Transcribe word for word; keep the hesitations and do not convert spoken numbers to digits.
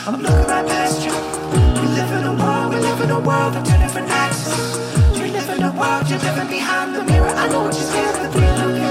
I'm looking right past you. We live in a world, we live in a world of two different axes. We live in a world, you're living behind the mirror. I know what you're scared to be looking.